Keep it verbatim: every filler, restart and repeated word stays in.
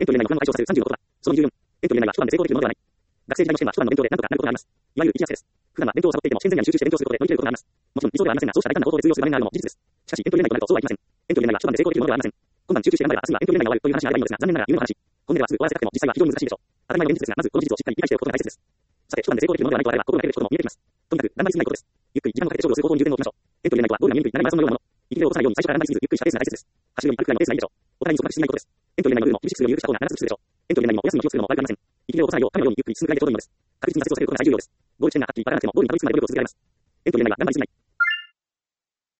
エントリー内の不安の解消させるさんじゅうのことだ。そのにじゅうよん、エントリー内は一晩で成功できるものではない。学生時代の試験は一晩の勉強で何とかなることがあります。いわゆる行きやすです。普段は勉強をサボっていても試験前夜に集中して勉強することで乗り切れることがあります。もちろん理想ではありませんが、そうした大胆な方法で通用する場面があるのも事実です。しかし、エントリー内となるとそうはいきません。エントリー内は一晩で成功できるものではありません。今晩集中して頑張れば明日にはエントリー内が終わるという話があればいいのですが、残念ながら夢の話。本音ではすぐ終わらせたくても実際は非常に難しいでしょう。当たり前の現実ですが、まずこの事実をしっかり理解しておくことが大切です。さて、一晩で成功できるものではないとあれば、心がけることも見えてきます。とにかく、頑張りすぎないことです。ゆっくり時間をかけて勝負をする方法に重点を置きましょう。エントリー内とはゴールが見えにくい、長いマラソンのようなもの。息切れを起こさないように最初から頑張りすぎず、ゆっくりしたペースが大切です。走るより歩くくらいのペースがいいでしょう。お互いに束縛しすぎないことです。エントリー内のルールも厳しくするより緩くした方が長続きするでしょう。エントリー内にもお休みの気をつけるのも悪くありません。息切れを起こさないよう、神のようにゆっくり進むくらいでちょうどいいのです。確実に挫折を避けることが最重要です。ゴール地点がはっきりわからなくても、ゴールにたどり着くまで努力を続けられます。エントリー内は頑張りすぎない。